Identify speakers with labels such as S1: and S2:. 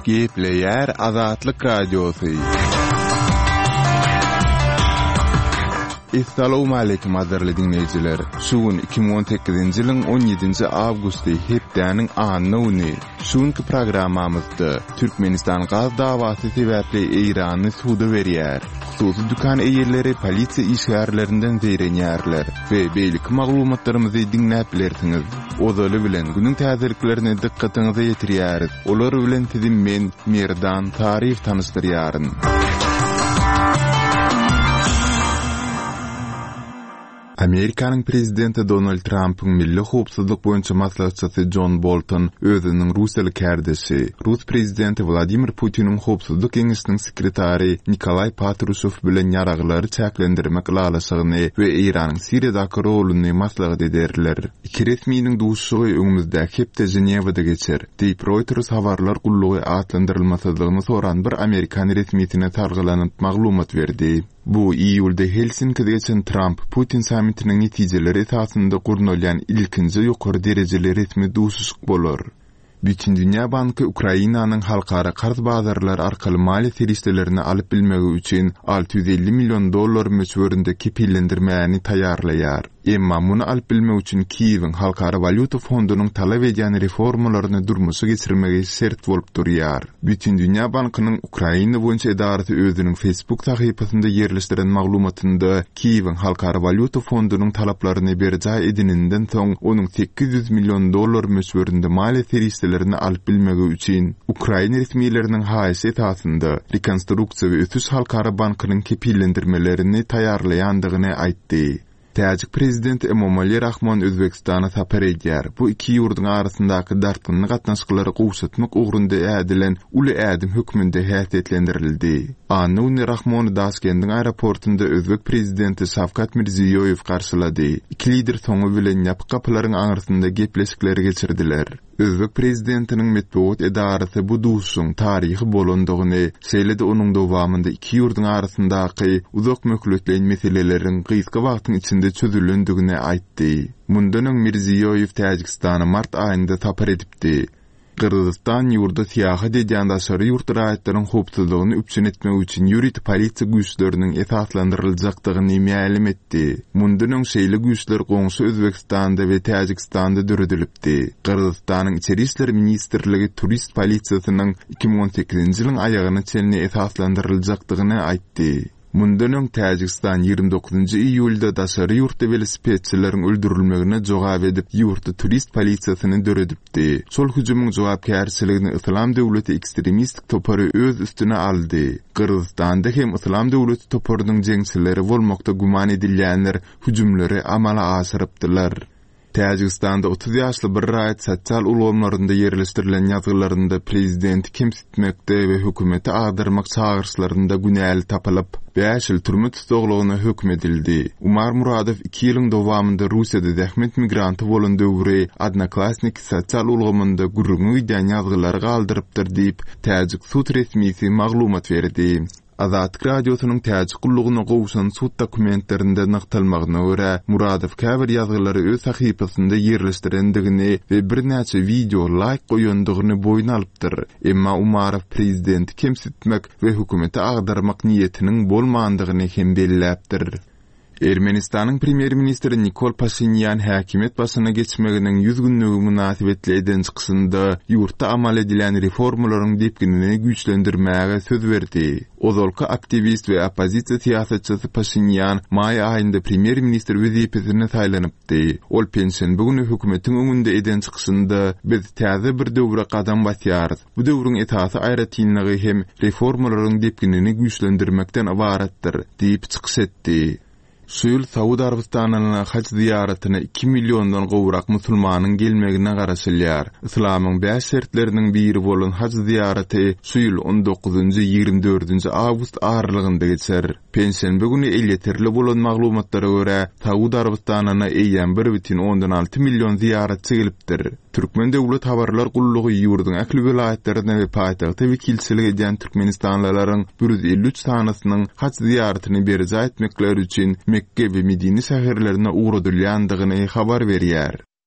S1: Gepleyer Azatlyk Radiosu. Assalamu alaykum azarly dinleyijiler. Şugun 2018-nji ýylyň 17-nji awgusty hepdäniň anyny. Şuňky programmamyzda Türkmenistan gaz dawasy sebäpli Irany suda berýär. Hususy dükan eýerleri polisiýa işgärlerinden zeýrenýärler we beýlik maglumatlarymyzy dinläp bilersiňiz. Ozaly bilen günüň täzeliklerine dikkatiňizi ýetirýäris. Olar bilen sizin men Merdan tarih tanıştyrýaryn. Amerikanyň prezidenti Donald Trump'ın milli howpsuzlyk boýunça maslahatçysy John Bolton özüniň Russiýaly kärdesi, Rus prezidenti Vladimir Putin'in howpsuzlyk geňişiniň sekretary Nikolay Patrushev bilen ýaraglary çäklendirmek lalasygyny we Iranyň Siriýadaky roluny maslahat ederler. Iki resminiň duşşugy öňümizde hepde Jenewada geçer. Diýip Reuters habarlar gullugy atlandyrylmasyzlygyny soran bir Amerikan resmiýetine targylanyp maglumat berdi. Bu iýulda Helsinki'de geçen Trump Putin samitiniň netijeleri esasında gurnolýan ilkinji ýokary derejeli resmi duşuşyk bolar. Bütün Dünya Banky Ukrainanyň halkara qarz bazarlary arkaly maliýe serişdelerini alyp bilmegi üçin $650 milyon möçberinde kepillendirmäni taýýarlaýar. Emma muny alyp bilmek üçin Kiýewiň halkara valyuta fondunyň talap edýän reformalaryny durmuşa geçirmegi şert bolup durýar. Bütün Dünya Bankynyň Ukraina boýunça edarasy özüniň Facebook sahypasynda ýerleşdiren maglumatynda Kiýewiň halkara valyuta fondunyň talaplaryny berjä edininden soň onuň $800 milyon möçberinde maliýe serişdelerini alyp bilmegi üçin Ukraina resmiýetleriniň haýsy esasında rekonstruksiýa we ötüş halkara bankynyň kepillendirmelerini taýýarlaýandygyny aýtdy. Täjik prezident Emomali Rahmon Özbekistana sapar edýär. Bu iki ýurduň arasyndaky dartynlyk gatnaşyklary gowşatmak ugrunda ädilen uly ädim hökmünde häsiýetlendirildi. Anyny Rahmon Daşkendiň aeroportunda Özbek prezidenti Şavkat Mirziýoýew garşylady. Iki lider soňu bilen ýapyk kapylaryň aňyrysynda gepleşikleri geçirdiler. Özbek prezidentiniň metbuat edarasy bu duşuň taryhy bolandygyny, şeýle-de onuň dowamında iki ýurduň arasyndaky uzak möhletleýän meseleleriň gysga wagtyň içinde çözülendigine aýtdy. Mundan öň Mirziýoýew Täjikistany mart aýynda tapar edipdi. Kırgızistan ýurda siýahat edýän daşary ýurt raýatlaryň howpsuzlygyny üpçün etmek üçin ýuridik polisiýa güýçleriniň esaslandyryljakdygyny ma'lum etdi. Mundan öň şeýle güýçler goňşy Özbekistanda we Täjikistanda döredilipdi. Kırgızistanyň içeri işler ministrligi turist polisiýasynyň 2018-nji ýylyň aýagyna çenli esaslandyryljakdygyny aýtdy. Mundan öň Täjikistan 29-njy iýulda daşary ýurtda velosipedçileriň öldürilmegine jogap edip ýurtda turist polisiýasyny döredipdi. Şol hüjümyň jogapkärçiligini Islam döwleti ekstremistik topary öz üstüne aldy. Kırgızstanda hem Islam döwleti toparynyň jeňçileri bolmakda guman edilýänler hüjümleri amala aşyrypdylar. Täjikistanda 30 ýaşly bir raýat sosial ulgamlarynda ýerleşdirilen ýazgylarynda prezidenti kemsitmekde we hökümeti agdyrmak çağırşlarynda günäli tapylyp 5 ýyl türme tutuglygyna hökm edildi. Umar Muradow 2 ýylyň dowamında Russiýada zähmet migranty bolan döwri Adnoklassniki sosial ulgamynda gurrungy edýän ýazgylary galdyrypdyr diýip Täjik sud resmiýeti maglumat berdi. Azatlyk radiosynyň täjik gullugyna gowşan sud dokumentlerinde nykdylmagyna görä Muradow käbir ýazgylary öz sahypasynda ýerleşdirendigini we bir näçe video like goýandygyny boýna alypdyr. Emma Umarow prezidenti kemsitmek we hökümeti agdarmak niýetiniň bolmandygyny hem belläpdir. Ermenistanyň premier ministri Nikol Pashinyan häkimet başyna geçmeginiň 100 günlügi münasibetli eden çykysynda ýurtda amal edilen reformalaryň depginini güýçlendirmäge söz berdi. Ozalky aktivist we opozisiýa siýasatçysy Pashinyan maý aýynda premier ministr wezipesine taýlanypdy. Ol pensiýa bugün hökümetiň öňünde eden çykysynda biz täze bir döwre gadam basýarys. Bu döwrüň esasy aýratynlygy hem reformalaryň depginini güýçlendirmekden ibaratdyr diýip çykyş etdi. Şuýul Saudi Arabistanyna haç ziyaretine 2 milyondan gowrak musulmanyň gelmegine garaşylýar. Islamyň 5 şertleriniň biri bolan haç ziyareti şuýul 19-24 awgust aralygynda geçer. Pensiýa bugün elýeterli bolan maglumatlara görä Saudi Arabistanyna eýen 1,6 milyon ziyaretçi gelipdir. Türkmen döwlet habarlar gullugy ýurduň ähli vilayetlerine we paýtagta wekilçilik edýän türkmenistanlylaryň 153 sanasynyň haç ziyaretini berjä etmekleri üçin Mekke we Medine şäherlerine uğradylýandygyny habar berýär.